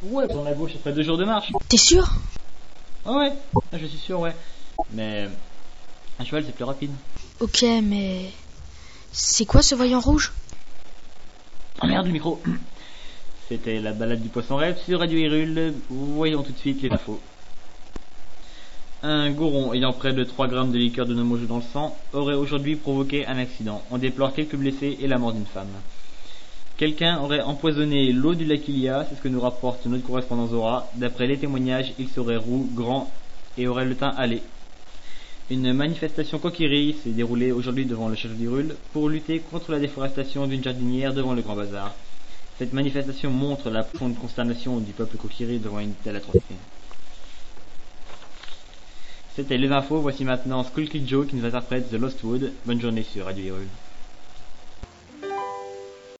Ouais, pour la gauche, ça ferait 2 jours de marche. T'es sûr? Ah ouais, je suis sûr, ouais. Mais un cheval, c'est plus rapide. Ok, mais... C'est quoi ce voyant rouge? Oh merde, le micro. C'était la balade du poisson rêve sur Radio Hyrule. Voyons tout de suite les infos. Un goron ayant près de 3 grammes de liqueur de nomojo dans le sang aurait aujourd'hui provoqué un accident. On déplore quelques blessés et la mort d'une femme. Quelqu'un aurait empoisonné l'eau du lac Ilia, c'est ce que nous rapporte notre correspondant Zora. D'après les témoignages, il serait roux, grand et aurait le teint hâlé. Une manifestation Kokiri s'est déroulée aujourd'hui devant le château d'Hyrule pour lutter contre la déforestation d'une jardinière devant le Grand Bazar. Cette manifestation montre la profonde consternation du peuple Kokiri devant une telle atrocité. C'était les infos, voici maintenant Skull Kid Joe qui nous interprète The Lost Wood. Bonne journée sur Radio Hyrule.